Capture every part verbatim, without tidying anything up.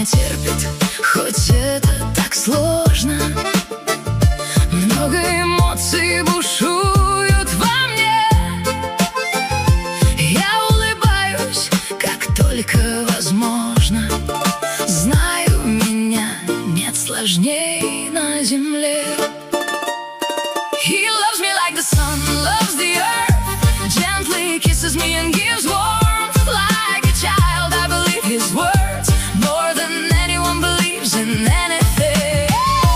терпит, хоть это так сложно. Много эмоций бушуют во мне. Я улыбаюсь, как только возможно. Знаю, меня нет сложней на земле. He loves me like the sun loves the earth, gently kisses me and gives warmth. Like a child, I believe his words more than anyone believes in anything.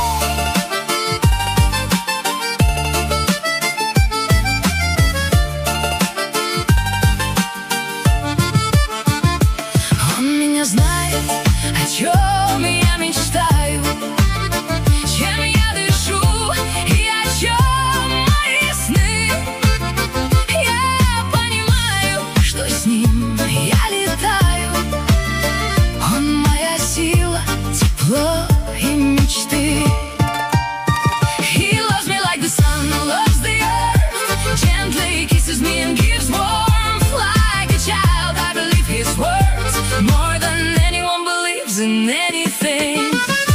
Он меня знает, о чем я мечтаю, чем я дышу и о чем мои сны. Я понимаю, что с ним я летаю. Он моя сила, тепло и мечты. He loves me like the sun loves the earth, gently kisses me and gives warmth. Like a child, I believe his words more than anyone believes in anything.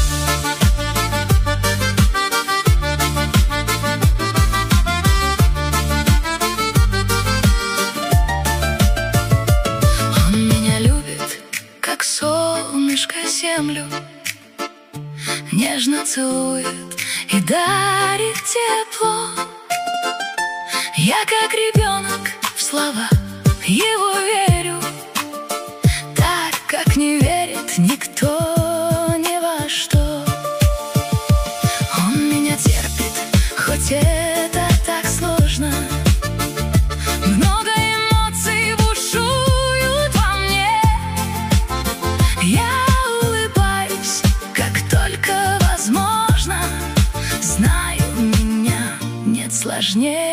Он меня любит, как солнышко землю, нежно целует и дарит тепло. Я как ребенок в слова его верю, так, как не верит никто ни во что. Он меня терпит, хоть это так сложно. Много эмоций бушуют во мне. Я улыбаюсь, как только возможно. Знаю, меня нет сложнее.